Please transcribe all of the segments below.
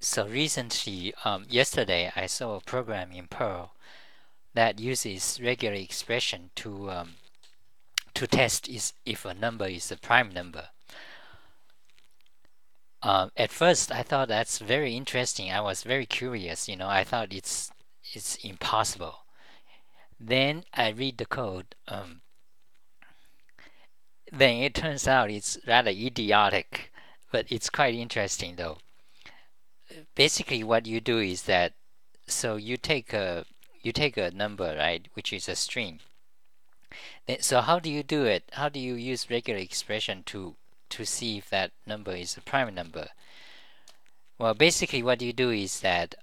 So recently, yesterday, I saw a program in Perl that uses regular expression to test if a number is a prime number. At first, I thought that's very interesting. I was very curious. I thought it's impossible. Then I read the code. Then it turns out it's rather idiotic, but it's quite interesting though. Basically, what you do is that so you take a number, right, which is a string. So how do you do it? How do you use regular expression to see if that number is a prime number? Well, basically what you do is that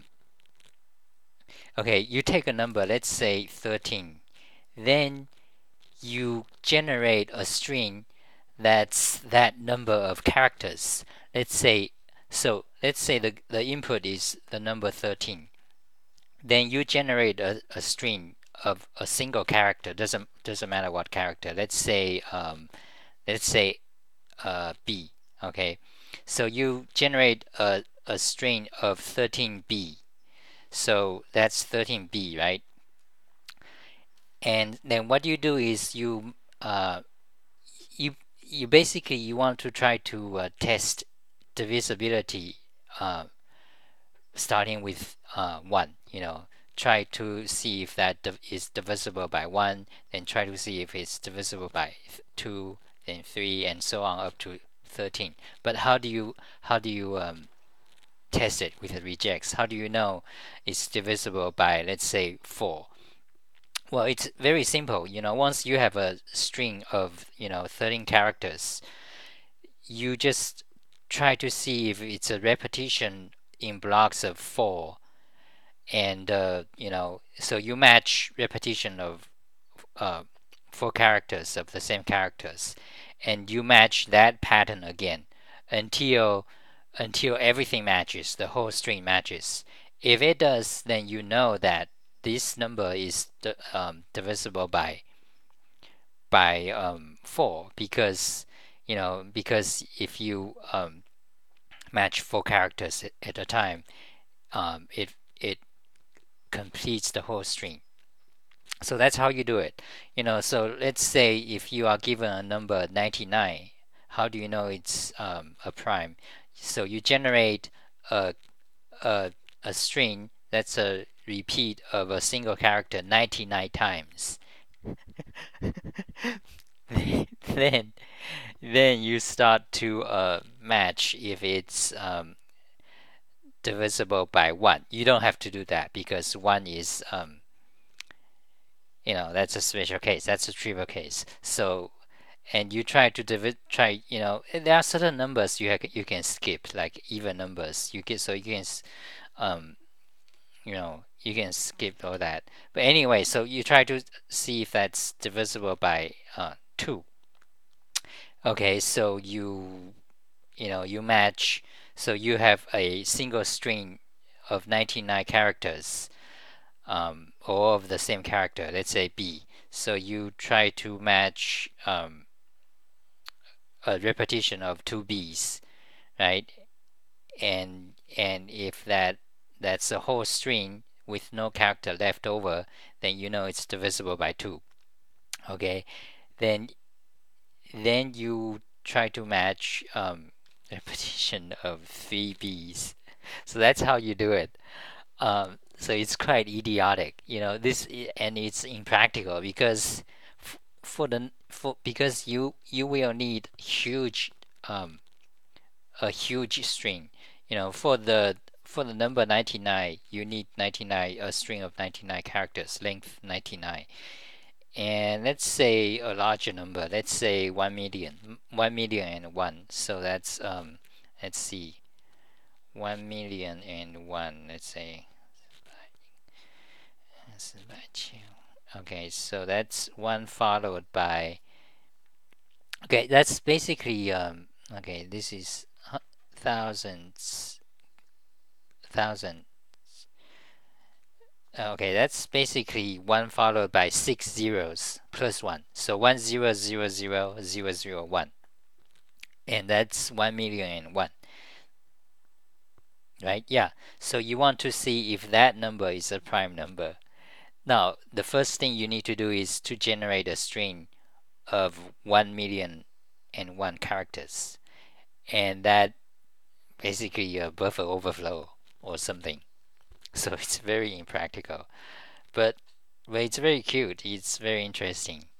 okay, you take a number, let's say 13. Then you generate a string that's that number of characters. Let's say the input is the number 13. Then you generate a string of a single character. Doesn't matter what character. Let's say B. Okay, so you generate a string of 13B. So that's 13B, right? And then what you do is you basically you want to try to test divisibility uh, starting with 1. Try to see if that is divisible by 1, then try to see if it's divisible by 2, then 3, and so on up to 13. But how do you test it with the rejects? How do you know it's divisible by, let's say, 4? Well, it's very simple. Once you have a string of 13 characters, you just try to see if it's a repetition in blocks of 4. And so you match repetition of uh, 4 characters of the same characters, and you match that pattern again until everything matches, the whole string matches. If it does, then you know that this number is divisible by 4, because if you match 4 characters at a time, it completes the whole string. So that's how you do it. So let's say if you are given a number 99, how do you know it's a prime? So you generate a, a, a string that's a repeat of a single character 99 times. then then you start to match if it's divisible by 1. You don't have to do that because 1 is that's a special case, that's a trivial case. So and you try to try, there are certain numbers you can skip, like even numbers. Um you can skip all that. But anyway, so you try to see if that's divisible by 2. Okay, so you match. So you have a single string of 99 characters, all of the same character, let's say B. So you try to match a repetition of 2Bs, right? And if that's a whole string with no character left over, then you know it's divisible by 2. Okay, then you try to match repetition of 3Bs. So that's how you do it. So it's quite idiotic, and it's impractical because because you will need um, a huge string. For the number 99, you need 99 a string of 99 characters, length 99. And let's say a larger number, let's say 1 million, 1,000,001. So that's let's see, 1,000,001. Let's say, okay, so that's 1 followed by, okay, that's basically okay, this is thousands, thousand. Okay, that's basically 1 followed by 6 zeros plus 1. So 1,000,001, and that's 1,000,001, right? Yeah. So you want to see if that number is a prime number. Now, the first thing you need to do is to generate a string of 1,000,001 characters, and that basically a buffer overflow or something. So it's very impractical, but it's very cute. It's very interesting.